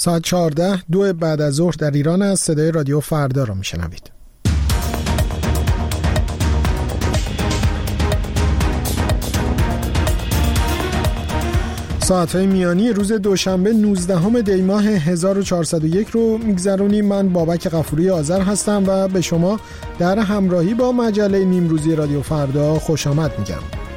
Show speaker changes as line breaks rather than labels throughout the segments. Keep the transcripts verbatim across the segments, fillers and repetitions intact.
ساعت چهارده دو بعد از ظهر در ایران است. صدای رادیو فردا را میشنوید. ساعت‌های میانی روز دوشنبه نوزدهم دی ماه هزار و چهارصد و یک رو میگذرونیم. من بابک غفوری آذر هستم و به شما در همراهی با مجله نیمروزی رادیو فردا خوش آمد میگم.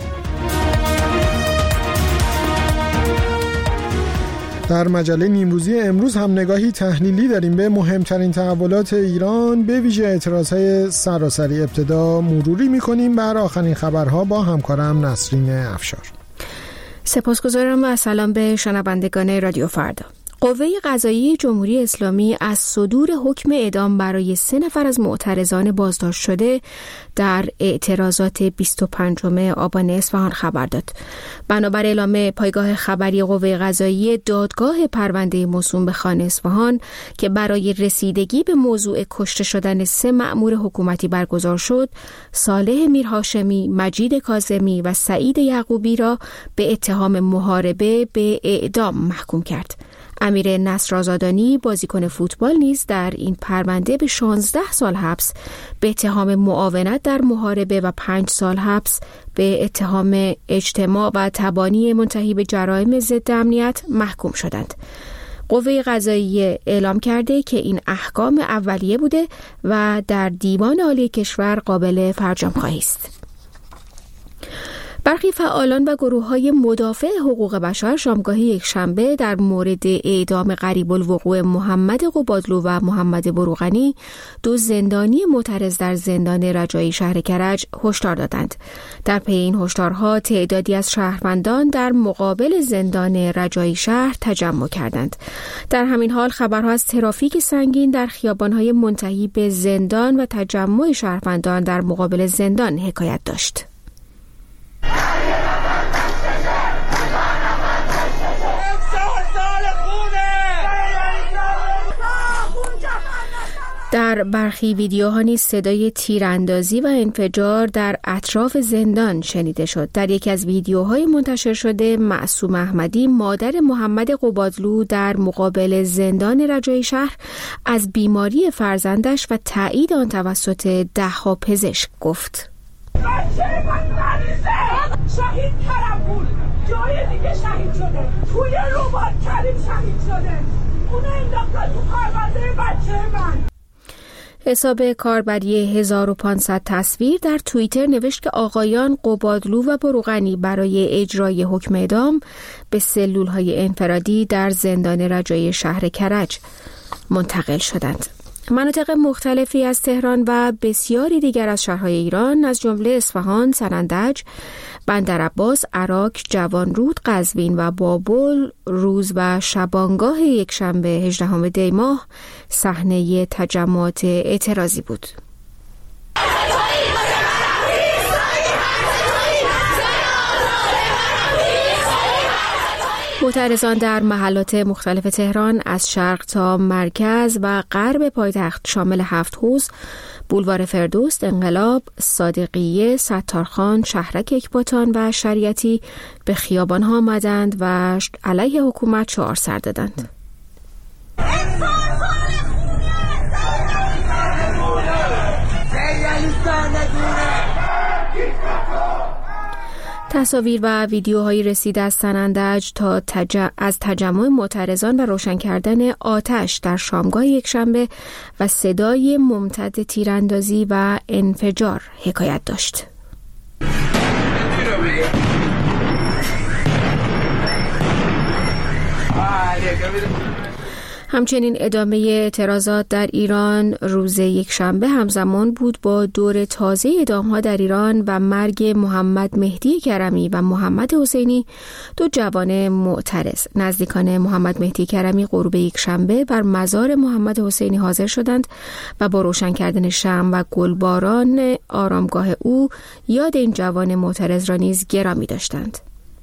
در مجله نیمروزی امروز هم نگاهی تحلیلی داریم به مهمترین تحولات ایران، به ویژه اعتراضهای سراسری. ابتدا مروری میکنیم بر آخرین خبرها با همکارم نسرین افشار.
سپاسگزارم و سلام به شنوندگان رادیو فردا. قوه قضاییه جمهوری اسلامی از صدور حکم اعدام برای سه نفر از معترضان بازداشت شده در اعتراضات بیست و پنجم آبان اصفهان خبر داد. بنابر اعلام پایگاه خبری قوه قضاییه، دادگاه پرونده موسوم به خان اصفهان که برای رسیدگی به موضوع کشته شدن سه مأمور حکومتی برگزار شد، صالح میرهاشمی، مجید کاظمی و سعید یعقوبی را به اتهام محاربه به اعدام محکوم کرد. امیر نصر آزادانی، بازیکن فوتبال، نیز در این پرونده به شانزده سال حبس به اتهام معاونت در محاربه و پنج سال حبس به اتهام اجتماع و تبانی منتهی به جرایم ضد امنیت محکوم شدند. قوه قضاییه اعلام کرده که این احکام اولیه بوده و در دیوان عالی کشور قابل فرجام‌خواهی است. برخی فعالان و گروه‌های مدافع حقوق بشر شامگاه یکشنبه در مورد اعدام قریب الوقوع محمد قبادلو و محمد بروغنی، دو زندانی معترض در زندان رجایی شهر کرج، هشدار دادند. در پی این هشدارها تعدادی از شهروندان در مقابل زندان رجایی شهر تجمع کردند. در همین حال خبرها از ترافیک سنگین در خیابان‌های منتهی به زندان و تجمع شهروندان در مقابل زندان حکایت داشت. در برخی ویدیوها نیز صدای تیراندازی و انفجار در اطراف زندان شنیده شد. در یکی از ویدیوهای منتشر شده، معصوم احمدی، مادر محمد قبادلو، در مقابل زندان رجایی شهر از بیماری فرزندش و تایید آن توسط ده‌ها پزشک گفت.
بچه من مریضه، شهید کرم بود، جای دیگه شهید شده، توی رباط کریم شهید شده، اون انداختن تو پرونده بچه من.
حساب کاربری هزار و پانصد تصویر در توییتر نوشت که آقایان قبادلو و بروغنی برای اجرای حکم اعدام به سلول‌های انفرادی در زندان رجایی شهر کرج منتقل شدند. مناطق مختلفی از تهران و بسیاری دیگر از شهرهای ایران از جمله اصفهان، سنندج، بندرعباس، عراق، جوانرود، قزوین و بابل روز و شبانگاه یکشنبه هجدهم دی ماه صحنه تجمعات اعتراضی بود. معترضان در محلات مختلف تهران از شرق تا مرکز و غرب پایتخت شامل هفت حوض، بولوار فردوست، انقلاب، صادقیه، ستارخان، شهرک اکباتان و شریعتی به خیابان‌ها آمدند و علیه حکومت شعار سر دادند. تصاویر و ویدیوهایی رسیده از سنندج تا تج... از تجمع معترضان و روشن کردن آتش در شامگاه یکشنبه و صدای ممتد تیراندازی و انفجار حکایت داشت. همچنین ادامه اعتراضات در ایران روز یکشنبه همزمان بود با دور تازه اعدام‌ها در ایران و مرگ محمد مهدی کرمی و محمد حسینی، دو جوان معترض. نزدیکان محمد مهدی کرمی غروب یکشنبه بر مزار محمد حسینی حاضر شدند و با روشن کردن شمع و گلباران آرامگاه او یاد این جوان معترض را نیز گرامی داشتند.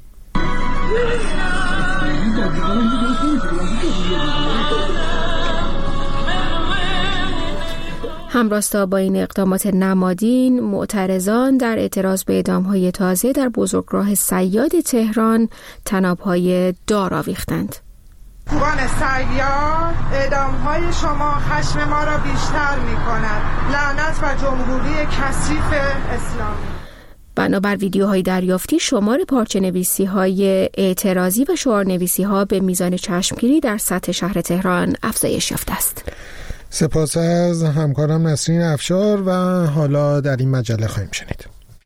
همراستا با این اقدامات نمادین، معترضان در اعتراض به اعدام‌های تازه در بزرگراه صیاد تهران طناب‌های دار آویختند.
خوبان سیار، اعدام‌های شما خشم ما را بیشتر می‌کند. لعنت و جمهوری کثیف اسلامی.
بنابر ویدیوهای دریافتی شمار پارچه نویسی های اعتراضی و شعار نویسی ها به میزان چشمگیری در سطح شهر تهران افزایش یافته است.
سپاس از همکارم نسرین افشار و حالا در این مجله خواهیم شنید.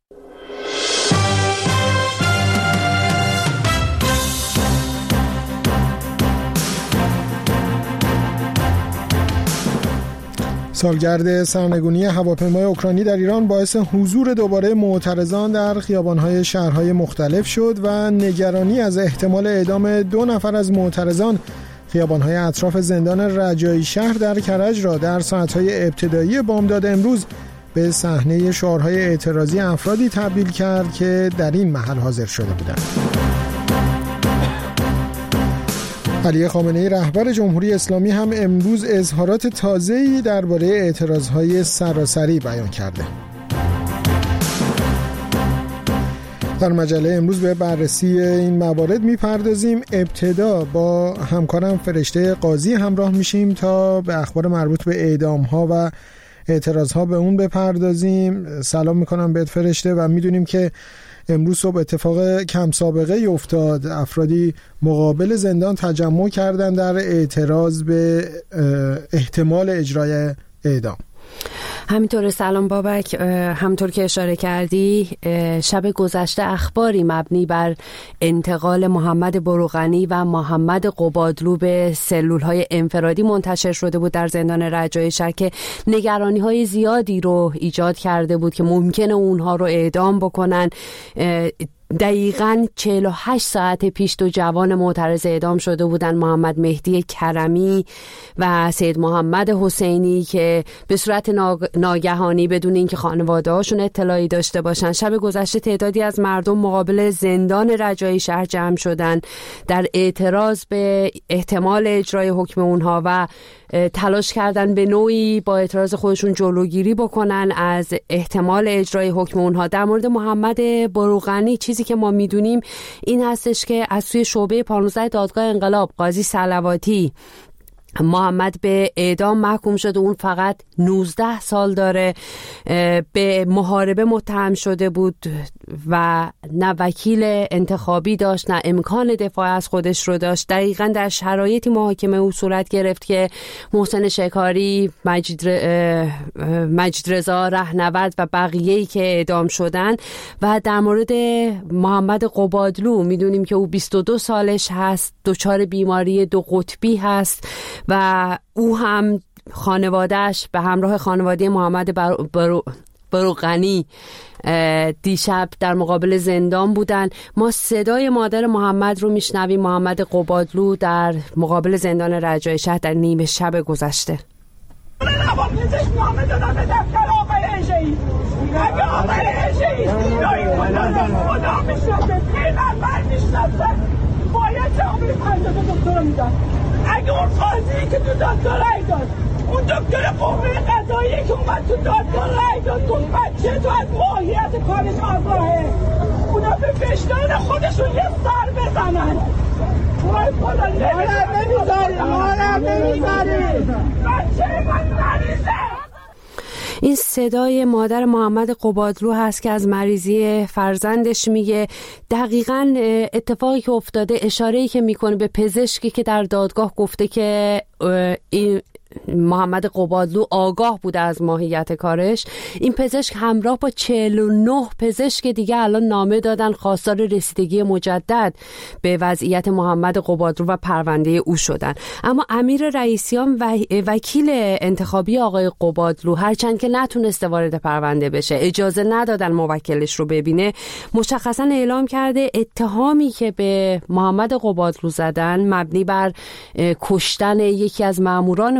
سالگرد سرنگونی هواپیمای اوکراینی در ایران باعث حضور دوباره معترضان در خیابان‌های شهرهای مختلف شد و نگرانی از احتمال اعدام دو نفر از معترضان خیابان‌های اطراف زندان رجایی شهر در کرج را در ساعت‌های ابتدایی بامداد امروز به صحنه شعارهای اعتراضی افرادی تبدیل کرد که در این محل حاضر شده بودند. علی خامنه‌ای رهبر جمهوری اسلامی هم امروز اظهارات تازه‌ای درباره اعتراضهای سراسری بیان کرده. در مجله امروز به بررسی این موارد میپردازیم. ابتدا با همکارم فرشته قاضی همراه میشیم تا به اخبار مربوط به اعدام‌ها و اعتراضها به اون بپردازیم. سلام میکنم بهت فرشته و میدونیم که امروز صبح اتفاق کم سابقه افتاد. افرادی مقابل زندان تجمع کردن در اعتراض به احتمال اجرای اعدام.
همینطور. سلام بابک. همونطور که اشاره کردی شب گذشته اخباری مبنی بر انتقال محمد بروغنی و محمد قبادلو به سلول‌های انفرادی منتشر شده بود در زندان رجایی شهر که نگرانی‌های زیادی رو ایجاد کرده بود که ممکنه اونها رو اعدام بکنن. دقیقاً چهل و هشت ساعت پیش دو جوان معترض اعدام شده بودند، محمد مهدی کرمی و سید محمد حسینی، که به صورت ناگهانی بدون اینکه خانواده هاشون اطلاعی داشته باشن شب گذشته تعدادی از مردم مقابل زندان رجایی شهر جمع شدند در اعتراض به احتمال اجرای حکم اونها و تلاش کردن به نوعی با اعتراض خودشون جلوگیری بکنن از احتمال اجرای حکم اونها. در مورد محمد بروغنی چیزی که ما میدونیم این هستش که از سوی شعبه پانزده دادگاه انقلاب قاضی صلواتی محمد به اعدام محکوم شده. اون فقط نوزده سال داره. به محاربه متهم شده بود و نه وکیل انتخابی داشت نه امکان دفاع از خودش رو داشت. دقیقاً در شرایطی محاکمه او صورت گرفت که محسن شکاری، مجید, مجید رضا رهنورد و بقیه‌ای که اعدام شدن. و در مورد محمد قبادلو میدونیم که او بیست و دو سالش هست، دچار بیماری دو قطبی هست و او هم خانوادهش به همراه خانواده محمد برو برو بروغنی دیشب در مقابل زندان بودن. ما صدای مادر محمد رو میشنویم. محمد قبادلو در مقابل زندان رجایی شهر در نیمه شب گذشته.
اگه اون قاضی که تو دادگاه رای داد، اون دکتر قوه قضاییه که اومد تو دادگاه رای داد، اون بچه تو از ماهیت کارش آگاهه، اونا به وجدان خودشون یه سر بزنن. وای خدا نمیذاری، مارم نمیذاری، بچه من مریضه.
این صدای مادر محمد قبادلو هست که از مریضی فرزندش میگه. دقیقاً اتفاقی که افتاده اشاره‌ای که میکنه به پزشکی که در دادگاه گفته که این محمد قبادلو آگاه بوده از ماهیت کارش. این پزشک همراه با چهل و نه پزشک دیگه الان نامه دادن خواستار رسیدگی مجدد به وضعیت محمد قبادلو و پرونده او شدن. اما امیر رئیسیان و وکیل انتخابی آقای قبادلو هرچند که نتونسته وارد پرونده بشه، اجازه ندادن موکلش رو ببینه، مشخصا اعلام کرده اتهامی که به محمد قبادلو زدن مبنی بر کشتن یکی از ماموران حکومتی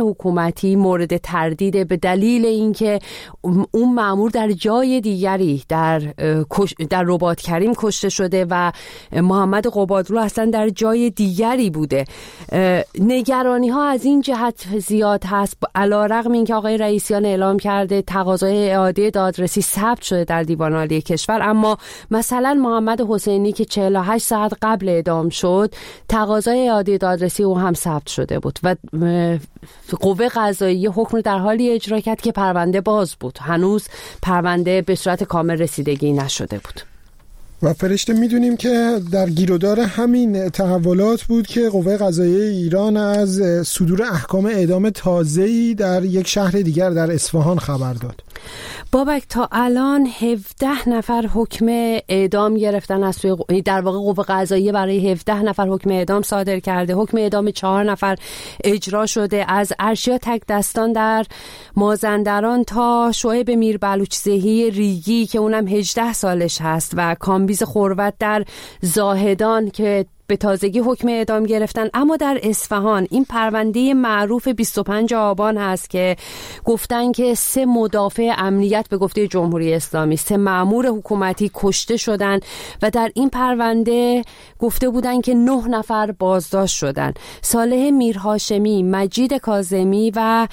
حکومتی مورد تردیده به دلیل اینکه اون مأمور در جای دیگری در در رباط کریم کشته شده و محمد قبادلو اصلا در جای دیگری بوده. نگرانی ها از این جهت زیاد هست، علیرغم اینکه آقای رئیسیان اعلام کرده تقاضای اعاده دادرسی ثبت شده در دیوان عالی کشور، اما مثلا محمد حسینی که چهل و هشت ساعت قبل اعدام شد تقاضای اعاده دادرسی او هم ثبت شده بود و قوه قضاییه حکم در حالی اجرا کرد که پرونده باز بود، هنوز پرونده به صورت کامل رسیدگی نشده بود.
و فرشته میدونیم که در گیرودار همین تحولات بود که قوه قضاییه ایران از صدور احکام اعدام تازه‌ای در یک شهر دیگر در اصفهان خبر داد.
بابک تا الان هفده نفر حکم اعدام گرفتن از سوی در واقع قوه قضاییه برای هفده نفر حکم اعدام صادر کرده. حکم اعدام چهار نفر اجرا شده، از ارشیا تک دستان در مازندران تا شعیب میر بلوچزهی ریگی که اونم هجده سالش هست و کامبیز خروت در زاهدان که به تازگی حکم اعدام گرفتن. اما در اصفهان این پرونده معروف بیست و پنجم آبان هست که گفتن که سه مدافع امنیت به گفته جمهوری اسلامی، سه مأمور حکومتی کشته شدن و در این پرونده گفته بودن که نه نفر بازداشت شدن. صالح میرهاشمی، مجید کاظمی و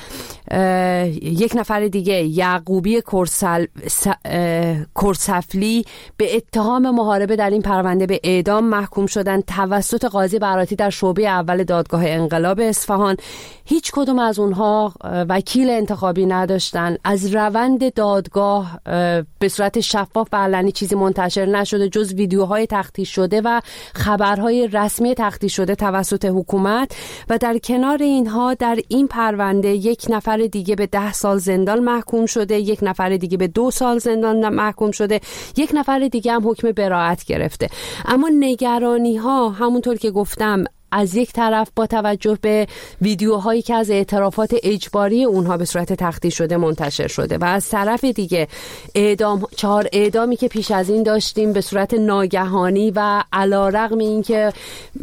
یک نفر دیگه یعقوبی کرسل... کرسفلی به اتهام محاربه در این پرونده به اعدام محکوم شدن توسط قاضی براتی در شعبه اول دادگاه انقلاب اصفهان. هیچ کدوم از اونها وکیل انتخابی نداشتن. از روند دادگاه به صورت شفاف و علنی چیزی منتشر نشده جز ویدیوهای تخطی شده و خبرهای رسمی تخطی شده توسط حکومت. و در کنار اینها در این پرونده یک نفر دیگه به ده سال زندان محکوم شده، یک نفر دیگه به دو سال زندان محکوم شده، یک نفر دیگه هم حکم براءت گرفته. اما نگرانی ها همونطور که گفتم از یک طرف با توجه به ویدیوهایی که از اعترافات اجباری اونها به صورت تخطی شده منتشر شده و از طرف دیگه اعدام چهار اعدامی که پیش از این داشتیم به صورت ناگهانی و علیرغم اینکه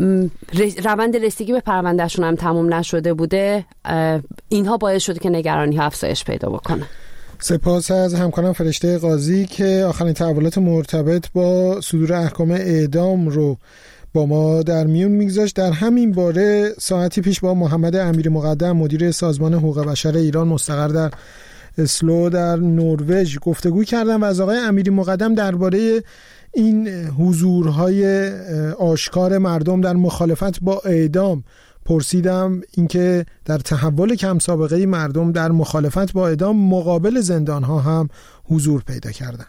روند رسیدگی به پروندهشون هم تموم نشده بوده، اینها باعث شده که نگرانی ها افزایش پیدا بکنه.
سپاس از همکارم فرشته قاضی که آخرین تحولات مرتبط با صدور احکام اعدام رو با ما در میون میگذاشت. در همین باره ساعتی پیش با محمد امیر مقدم مدیر سازمان حقوق بشر ایران مستقر در اسلو در نروژ گفتگو کردم و از آقای امیری مقدم درباره این حضورهای آشکار مردم در مخالفت با اعدام پرسیدم، اینکه در تحول کم سابقه مردم در مخالفت با اعدام مقابل زندانها هم حضور پیدا کردن.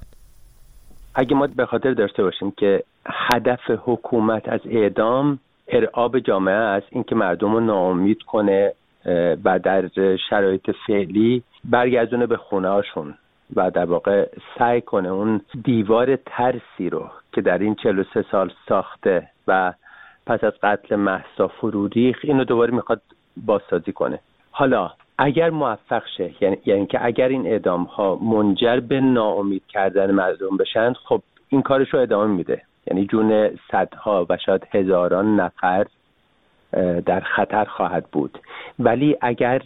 اگه ما به خاطر داشته باشیم که هدف حکومت از اعدام ارعاب جامعه است، اینکه مردم رو ناامید کنه و در شرایط فعلی برگردونه به خونه هاشون و در واقع سعی کنه اون دیوار ترسی رو که در این چهل و سه سال ساخته و پس از قتل مهسا فرو ریخت اینو دوباره میخواد بازسازی کنه. حالا اگر موفق شه، یعنی یعنی که اگر این اعدام ها منجر به ناامید کردن مردم بشن، خب این کارشو ادامه میده، یعنی جون صدها و شاید هزاران نفر در خطر خواهد بود. ولی اگر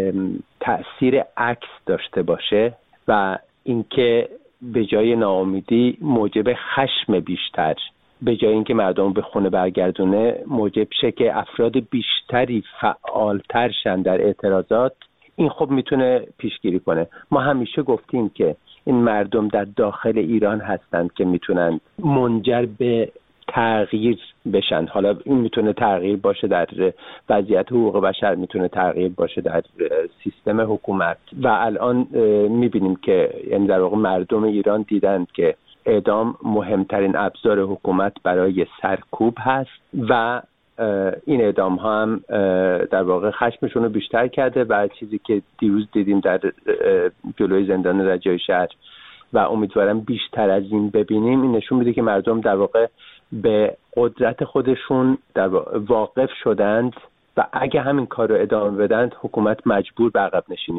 تأثیر عکس داشته باشه و اینکه به جای ناامیدی موجب خشم بیشتر، به جای اینکه مردم به خونه برگردونه موجب شه که افراد بیشتری فعالتر شن در اعتراضات، این خب میتونه پیشگیری کنه. ما همیشه گفتیم که این مردم در داخل ایران هستند که میتونن منجر به تغییر بشن. حالا این میتونه تغییر باشه در وضعیت حقوق بشر، میتونه تغییر باشه در سیستم حکومت و الان میبینیم که یعنی در واقع مردم ایران دیدند که اعدام مهمترین ابزار حکومت برای سرکوب هست و این اعدام ها هم در واقع خشمشون رو بیشتر کرده و چیزی که دیروز دیدیم در جلوی زندان رجایی شهر و امیدوارم بیشتر از این ببینیم، این نشون میده که مردم در واقع به قدرت خودشون در واقف شدند و اگه همین کار رو ادامه بدن حکومت مجبور به عقب نشینی میشه.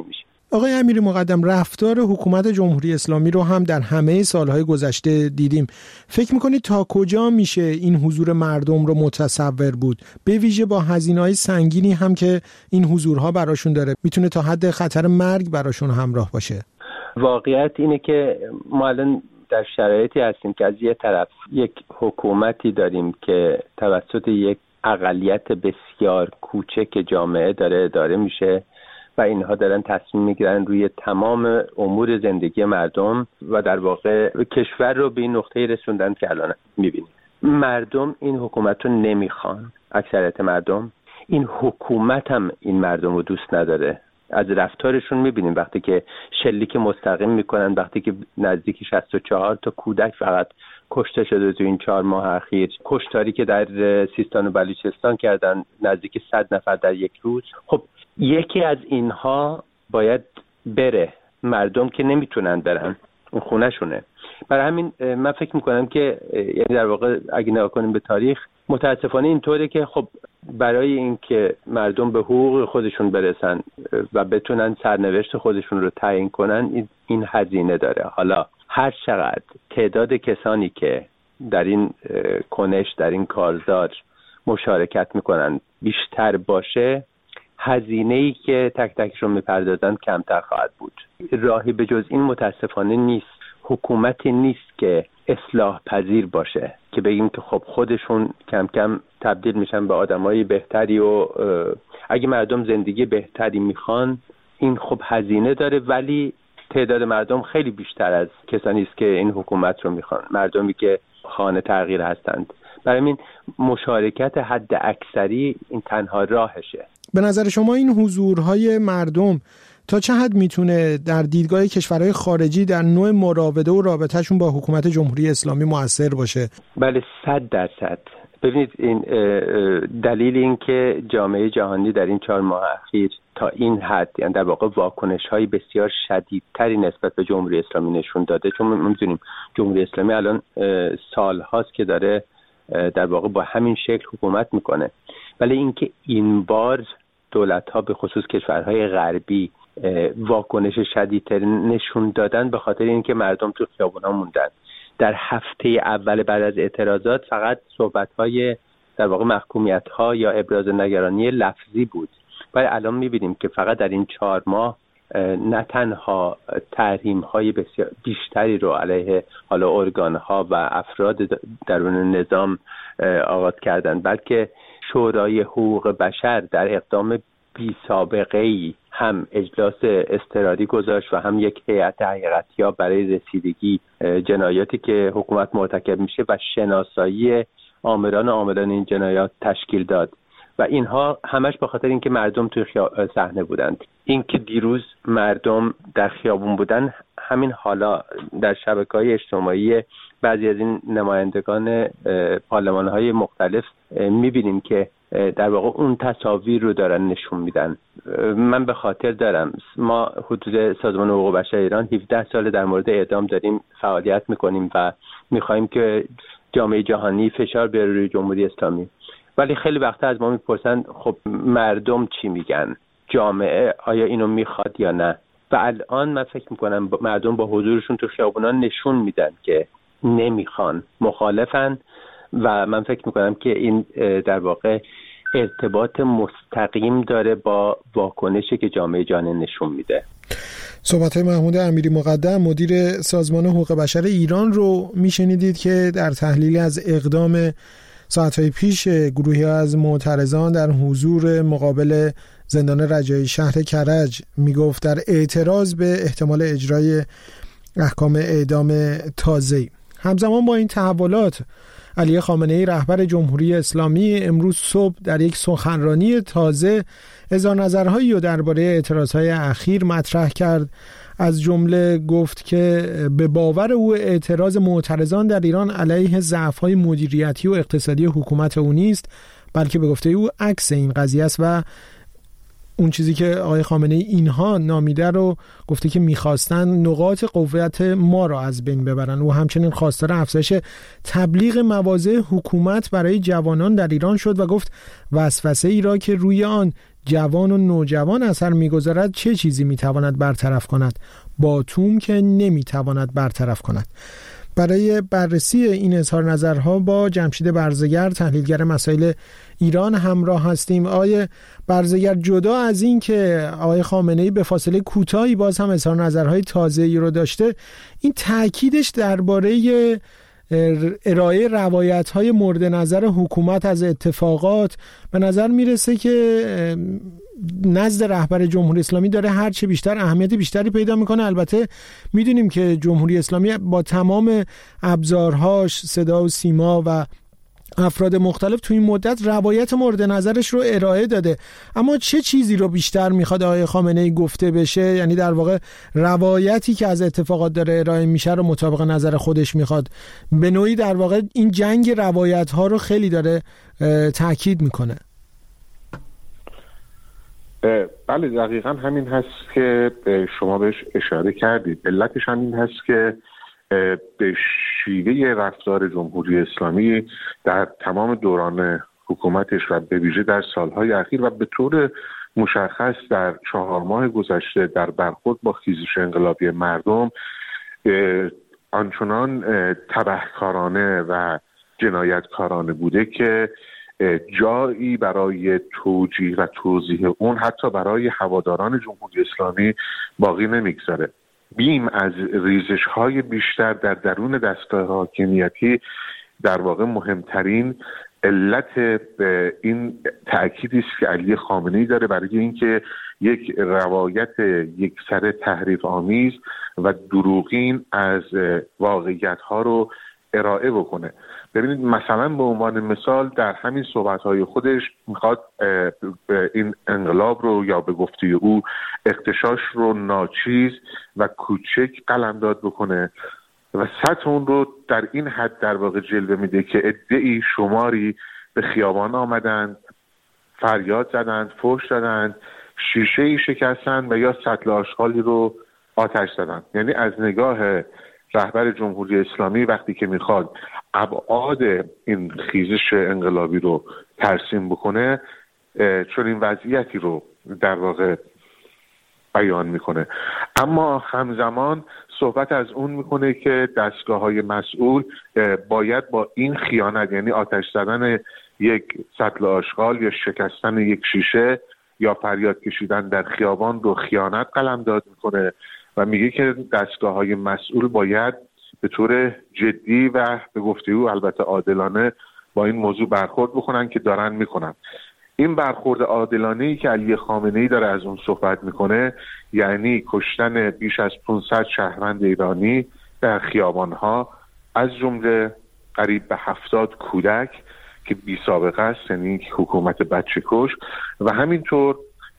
آقای امیری مقدم، رفتار حکومت جمهوری اسلامی رو هم در همه سالهای گذشته دیدیم. فکر میکنید تا کجا میشه این حضور مردم رو متصور بود؟ به ویژه با هزینه‌های سنگینی هم که این حضورها براشون داره، میتونه تا حد خطر مرگ براشون همراه باشه.
واقعیت اینه که ما الان در شرایطی هستیم که از یه طرف یک حکومتی داریم که توسط یک اقلیت بسیار کوچک جامعه داره اداره میشه و اینها دارن تصمیم میگیرن روی تمام امور زندگی مردم و در واقع کشور رو به این نقطه رسوندن که الان میبینیم. مردم این حکومت رو نمیخوان، اکثریت مردم. این حکومت هم این مردم رو دوست نداره. از رفتارشون میبینیم وقتی که شلیک مستقیم میکنن، وقتی که نزدیک شصت و چهار تا کودک فقط کشته شده تو این چهار ماه اخیر، کشتاری که در سیستان و بلوچستان کردن نزدیک صد نفر در یک روز. خب یکی از اینها باید بره، مردم که نمیتونن برن، اون خونه شونه. برای همین من فکر میکنم که یعنی در واقع اگه نگاه کنیم به تاریخ، متاسفانه اینطوره که خب برای اینکه مردم به حقوق خودشون برسن و بتونن سرنوشت خودشون رو تعیین کنن، این هزینه داره. حالا هر چقدر تعداد کسانی که در این کنش، در این کارزار مشارکت میکنن بیشتر باشه، هزینه‌ای که تک تکشون میپردازن کمتر خواهد بود. راهی به جز این متاسفانه نیست. حکومتی نیست که اصلاح پذیر باشه که بگیم که خب خودشون کم کم تبدیل میشن به آدمای بهتری و اگه مردم زندگی بهتری میخوان، این خب هزینه داره، ولی تعداد مردم خیلی بیشتر از کسانی است که این حکومت رو میخوان، مردمی که خانه تغییر هستند. برای این مشارکت حد اکثری این تنها راهشه.
به نظر شما این حضورهای مردم تا چه حد میتونه در دیدگاه کشورهای خارجی در نوع مراوده و رابطهشون با حکومت جمهوری اسلامی مؤثر باشه؟
بله، صد درصد. ببینید این دلیل این که جامعه جهانی در این چهار ماه اخیر تا این حد، یعنی در واقع واکنش‌های بسیار شدیدتری نسبت به جمهوری اسلامی نشون داده، چون ما می‌دونیم جمهوری اسلامی الان سال هاست که داره در واقع با همین شکل حکومت میکنه، ولی اینکه این بار دولت‌ها به خصوص کشورهای غربی واکنش شدیدتر نشون دادن، به خاطر اینکه مردم تو خیابونا موندن. در هفته اول بعد از اعتراضات فقط صحبت‌های در واقع محکومیت‌ها یا ابراز نگرانی لفظی بود، ولی الان می‌بینیم که فقط در این چهار ماه نه تنها تحریم‌های بسیار بیشتری رو علیه حالا ارگان‌ها و افراد درون نظام آغاز کردن، بلکه شورای حقوق بشر در اقدام بی سابقه‌ای هم اجلاس اضطراری گذاشت و هم یک هیئت حقیقتیاب برای رسیدگی جنایاتی که حکومت مرتکب میشه و شناسایی آمران و عاملان این جنایات تشکیل داد و اینها همش به خاطر اینکه مردم توی صحنه بودند. اینکه دیروز مردم در خیابون بودن، همین حالا در شبکه‌های اجتماعی بعضی از این نمایندگان پارلمان‌های مختلف می‌بینیم که در واقع اون تصاویر رو دارن نشون میدن. من به خاطر دارم ما حدود سازمان حقوق بشر ایران هفده سال در مورد اعدام داریم فعالیت میکنیم و میخوایم که جامعه جهانی فشار بیاره روی جمهوری اسلامی، ولی خیلی وقتا از ما میپرسن خب مردم چی میگن، جامعه آیا اینو میخواد یا نه؟ و الان من فکر میکنم مردم با حضورشون تو خیابونان نشون میدن که نمیخوان، مخالفن و من فکر میکنم که این در واقع ارتباط مستقیم داره با واکنشی که جامعه جهانی نشون میده.
صحبت‌های محمود امیری مقدم، مدیر سازمان حقوق بشر ایران رو میشنیدید که در تحلیلی از اقدام ساعت‌های پیش گروهی از معترضان در حضور مقابل زندان رجایی شهر کرج میگفت در اعتراض به احتمال اجرای احکام اعدام تازه‌ای. همزمان با این تحولات، علی خامنه‌ای رهبر جمهوری اسلامی امروز صبح در یک سخنرانی تازه اظهار نظرهایی رو درباره اعتراضهای اخیر مطرح کرد. از جمله گفت که به باور او اعتراض معترضان در ایران علیه ضعف‌های مدیریتی و اقتصادی حکومت او نیست، بلکه به گفته او عکس این قضیه است و اون چیزی که آقای خامنه‌ای اینها نامیده رو گفته که می‌خواستن نقاط قوت ما را از بین ببرن. او همچنین خواستار افزایش تبلیغ مواضع حکومت برای جوانان در ایران شد و گفت وسوسه‌ای را که روی آن جوان و نوجوان اثر میگذارد چه چیزی میتواند برطرف کند؟ باتوم که نمیتواند برطرف کند. برای بررسی این اظهار نظرها با جمشید برزگر، تحلیلگر مسائل ایران همراه هستیم. آقای برزگر، جدا از این که آقای خامنه‌ای به فاصله کوتاهی باز هم اظهار نظرهای تازه‌ای رو داشته، این تأکیدش درباره ارائه روایت‌های مورد نظر حکومت از اتفاقات به نظر میرسه که نزد رهبر جمهوری اسلامی داره هرچه بیشتر اهمیت بیشتری پیدا میکنه. البته میدونیم که جمهوری اسلامی با تمام ابزارهاش، صدا و سیما و افراد مختلف تو این مدت روایت مورد نظرش رو ارائه داده، اما چه چیزی رو بیشتر میخواد آقای خامنه‌ای گفته بشه؟ یعنی در واقع روایتی که از اتفاقات داره ارائه میشه رو مطابق نظر خودش میخواد. به نوعی در واقع این جنگ روایت ها رو خیلی داره تاکید میکنه.
بله، دقیقا همین هست که شما بهش اشاره کردید. علتش همین هست که به شیوه رفتار جمهوری اسلامی در تمام دوران حکومتش و به ویژه در سالهای اخیر و به طور مشخص در چهار ماه گذشته در برخورد با خیزش انقلابی مردم آنچنان تبهکارانه و جنایتکارانه بوده که جایی برای توجیه و توضیح اون حتی برای هواداران جمهوری اسلامی باقی نمیگذاره. بیم از ریزش‌های بیشتر در درون دستگاه حاکمیتی در واقع مهمترین علت این تأکیدی است که علی خامنه‌ای داره برای اینکه یک روایت یکسره تحریف آمیز و دروغین از واقعیت‌ها رو ارائه بکنه. ببینید مثلا به عنوان مثال در همین صحبت‌های خودش میخواد این انقلاب رو یا به گفته او اغتشاش رو ناچیز و کوچک قلمداد بکنه و سطح اون رو در این حد در واقع جلوه میده که عده‌ای شماری به خیابان آمدند، فریاد زدند، فحش دادند، شیشه‌ای شکستند و یا سطل آشغالی رو آتش زدند. یعنی از نگاه رهبر جمهوری اسلامی وقتی که میخواد ابعاد این خیزش انقلابی رو ترسیم بکنه چون این وضعیتی رو در واقع بیان میکنه، اما همزمان صحبت از اون میکنه که دستگاه‌های مسئول باید با این خیانت، یعنی آتش زدن یک سطل آشغال یا شکستن یک شیشه یا فریاد کشیدن در خیابان رو خیانت قلمداد میکنه و میگه که دستگاه‌های مسئول باید به طور جدی و به گفته او البته عادلانه با این موضوع برخورد بکنن که دارن میکنن. این برخورد عادلانه‌ای که علی خامنه‌ای داره از اون صحبت میکنه یعنی کشتن بیش از پانصد شهروند ایرانی در خیابان‌ها، از جمله قریب به هفتاد کودک که بی سابقه است، یعنی حکومت بچه کش، و همینطور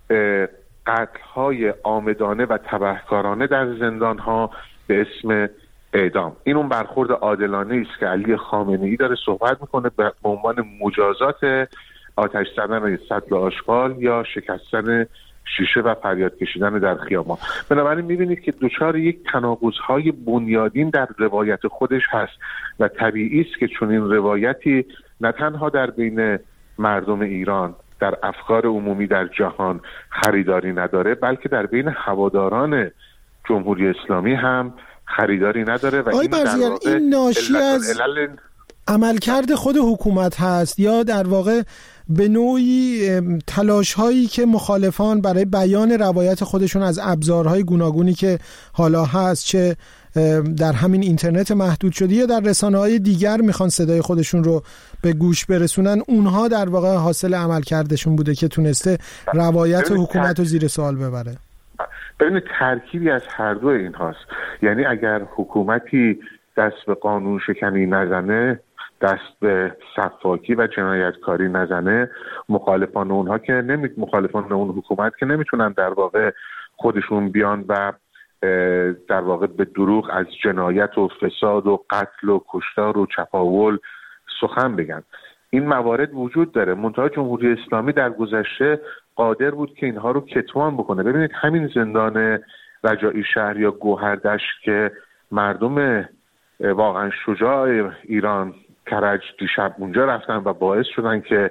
قتل‌های عامدانه و تبهکارانه در زندان‌ها به اسم اعدام. این اون برخورد عادلانه است که علی خامنه‌ای داره صحبت میکنه به عنوان مجازات آتش زدن سطل آشغال یا شکستن شیشه و فریاد کشیدن در خیابان. بنابراین میبینید که دچار یک تناقض‌های بنیادین در روایت خودش هست و طبیعی است که چون این روایتی نه تنها در بین مردم ایران، در افکار عمومی در جهان خریداری نداره، بلکه در بین هواداران جمهوری اسلامی هم خریداری نداره. و این در واقع
این ناشی از
علل...
عملکرد خود حکومت هست یا در واقع به نوعی تلاش هایی که مخالفان برای بیان روایت خودشون از ابزارهای گوناگونی که حالا هست، چه در همین اینترنت محدود شده یا در رسانه‌های دیگر میخوان صدای خودشون رو به گوش برسونن، اونها در واقع حاصل عملکردشون بوده که تونسته روایت حکومت رو زیر سوال ببره.
ببینید ترکیبی از هر دو این هاست. یعنی اگر حکومتی دست به قانون شکنی نزنه، دست به صفاکی و جنایتکاری نزنه، مخالفان اونها که نمی مخالفان اون حکومت که نمیتونن در واقع خودشون بیان و در واقع به دروغ از جنایت و فساد و قتل و کشتار و چپاول سخن بگن. این موارد وجود داره، منتها جمهوری اسلامی در گذشته قادر بود که اینها رو کتمان بکنه. ببینید همین زندان رجایی شهر یا گوهردشت که مردم واقعا شجاع ایران کرج دیشب اونجا رفتن و باعث شدن که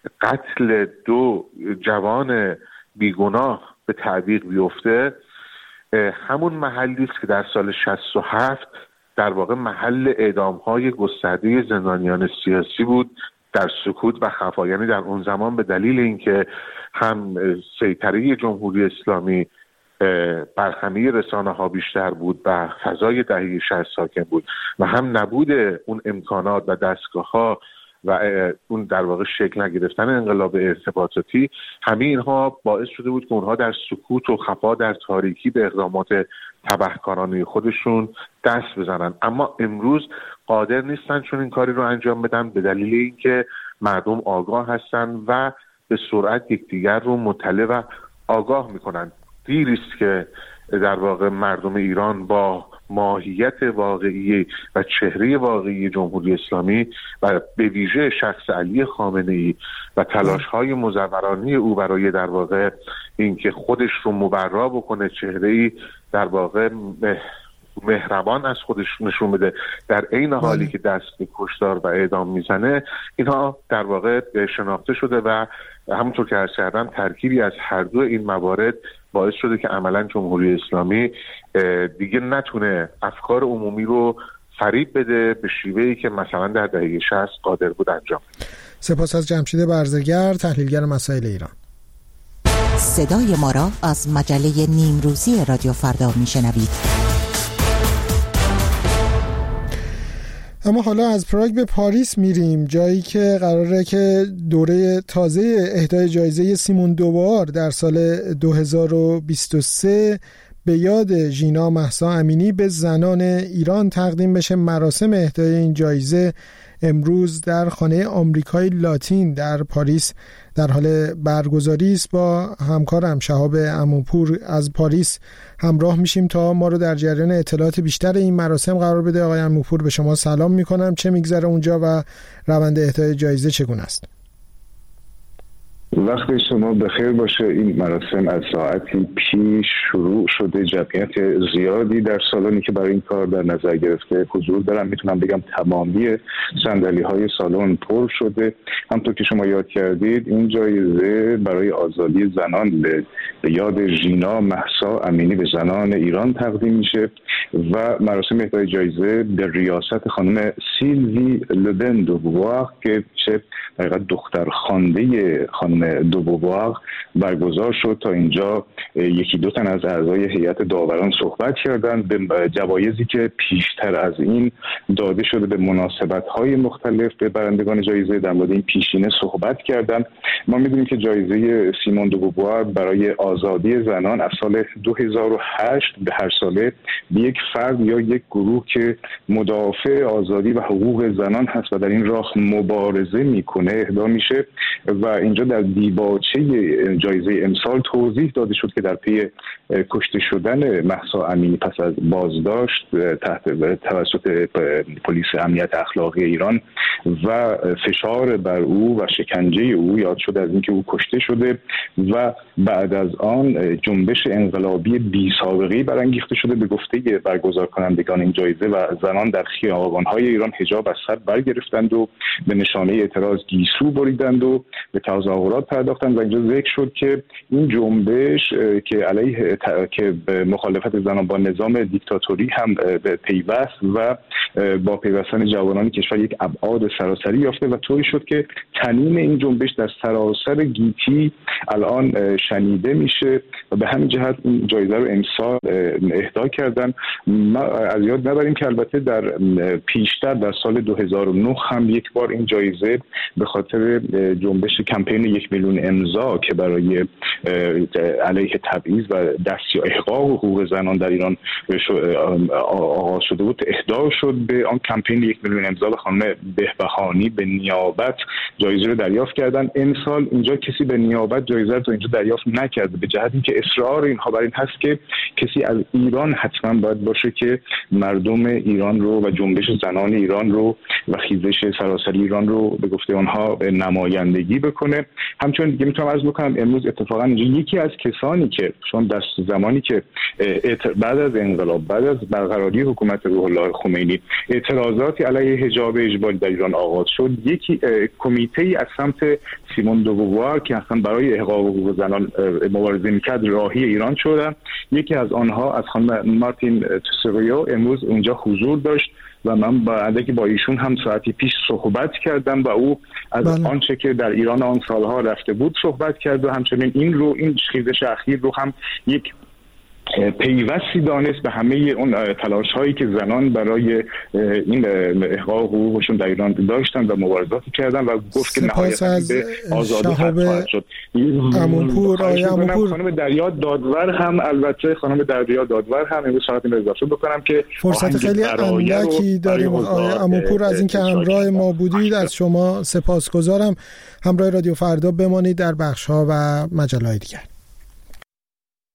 قتل دو جوان بیگناه به تعویق بیفته، همون محلی است که در سال شصت و هفت در واقع محل اعدام‌های گسترده زندانیان سیاسی بود در سکوت و خفا. یعنی در اون زمان به دلیل اینکه هم سیطره جمهوری اسلامی بر همه رسانه‌ها بیشتر بود و فضای دهه شصت ساکن بود و هم نبود اون امکانات و دستگاه‌ها و اون در واقع شکل نگرفتن انقلاب ارتباطاتی، همه اینها باعث شده بود که اونها در سکوت و خفا در تاریکی به اقدامات تبهکارانه خودشون دست بزنن. اما امروز قادر نیستن چون این کاری رو انجام بدن به دلیل اینکه مردم آگاه هستن و به سرعت یکدیگر رو مطلع و آگاه میکنن. دیریست که در واقع مردم ایران با ماهیت واقعی و چهره واقعی جمهوری اسلامی و به ویژه شخص علی خامنه‌ای و تلاش‌های مزورانه او برای در واقع اینکه خودش رو مبرا بکنه، چهره‌ای در واقع مهربان از خودش نشون بده در عین حالی که دست به کشتار و اعدام میزنه، اینها در واقع شناخته شده و همونطور که عرض کردم ترکیبی از هر دو این موارد باعث شده که عملا جمهوری اسلامی دیگه نتونه افکار عمومی رو فریب بده به شیوهی که مثلا در دهه شصت قادر بود انجام.
سپاس از جمشید برزگر، تحلیلگر مسائل ایران.
صدای ما را از مجله نیمروزی رادیو فردا میشنوید.
اما حالا از پراگ به پاریس میریم، جایی که قراره که دوره تازه اهدای جایزه سیمون دوبوار در سال دو هزار و بیست و سه به یاد ژینا مهسا امینی به زنان ایران تقدیم بشه. مراسم اهدای این جایزه امروز در خانه آمریکای لاتین در پاریس در حال برگزاری است. با همکارم شهاب عموپور از پاریس همراه میشیم تا ما رو در جریان اطلاعات بیشتر این مراسم قرار بده. آقای عموپور، به شما سلام میکنم. چه میگذره اونجا و روند اهدای جایزه چگونه است؟
وقت شما بخیر باشه. این مراسم از ساعتی پیش شروع شده. جمعیت زیادی در سالنی که برای این کار در نظر گرفته حضور دارم. میتونم بگم تمامی صندلی‌های سالن پر شده. همونطور که شما یاد کردید این جایزه برای آزادی زنان به یاد ژینا مهسا امینی به زنان ایران تقدیم میشه و مراسم اهدای جایزه به ریاست خانم سیلوی لبن دوبوار که چه دقیقا دختر خوانده خانم دوبوار برگزار شد. تا اینجا یکی دو تن از اعضای هیئت داوران صحبت کردند به جوایزی که پیشتر از این داده شده به مناسبت‌های مختلف به برندگان جایزه در مورد این پیشینه صحبت کردند. ما می‌دونیم که جایزه سیمون دوبوار برای آزادی زنان از سال دو هزار و هشت به هر ساله به یک فرد یا یک گروه که مدافع آزادی و حقوق زنان هست و در این راه مبارزه میکنه اهدا میشه و اینجا در دیباچه جایزه امسال توضیح داده شد که در پی کشته شدن مهسا امینی پس از بازداشت تحت توسط پلیس امنیت اخلاقی ایران و فشار بر او و شکنجه او یاد شده از اینکه او کشته شده و بعد از آن جنبش انقلابی بی سابقه‌ای برانگیخته شده. به گفته برگزار کنندگان این جایزه و زنان در خیابان‌های ایران حجاب از سر برگرفتند و به نشانه اعتراض گیسو بریدند و به تظاهرات پرداختند و اینجا ذکر شد که این جنبش که علیه که به مخالفت زنان با نظام دیکتاتوری هم پیوست و با پیوستن جوانان کشور یک ابعاد سراسری یافته و طوری شد که تنین این جنبش در سراسر گیتی الان شنیده میشه و به همین جهت این جایزه رو امسال اهدا کردن. ما از یاد نبریم که البته در پیشتر در سال دو هزار و نه هم یک بار این جایزه به خاطر جنبش کمپین یک میلیون امضا که برای علیه تبعیض و دست یا احقاق حقوق زنان در ایران آغاز شده بود اهدا شد. به آن کمپین یک میلیون امضا به خانم بهبهانی به نیابت جایزه رو دریافت کردن. امسال اینجا کسی به نیابت جایزه رو اینجا دریافت نکرده به جهت اینکه اصرار اینها بر این هست که کسی از ایران حتما باید باشه که مردم ایران رو و جنبش زنان ایران رو و خیزش سراسری ایران رو به گفته آنها نمایندگی بکنه. همچنین دیگه میتونم عرض بکنم امروز اتفاقا یکی از کسانی که چون در زمانی که بعد از انقلاب، بعد از برقراری حکومت روح الله خمینی اعتراضاتی علیه حجاب اجباری در ایران آغاز شد، یکی کمیته‌ای از سمت سیمون دو بووار که اصلا برای احقاق حقوق زنان مبارزه میکرد راهی ایران شدن. یکی از آنها از خانم مارتین توسریو امروز اونجا حضور داشت و من بعد که با ایشون هم ساعتی پیش صحبت کردم و او از بله. آنچه که در ایران آن سالها رفته بود صحبت کرد و همچنین این رو این خیزش اخیر رو هم یک پیوستی دانست به همه اون تلاش هایی که زنان برای این احقاق حقوقشون در ایران داشتن و مبارزاتی کردن و گفت که نهایتاً به آزادی خواهد شد.
عموپور آقای عموپور
خانم دریا دادور هم البته خانم دریا دادور هم امروز ساعت رو اضافه بکنم که
فرصت خیلی اندکی داریم. آقای عموپور از اینکه همراه ما بودید از شما سپاسگزارم. همراه رادیو فردا بمانید در بخش‌ها و مجله‌های دیگر.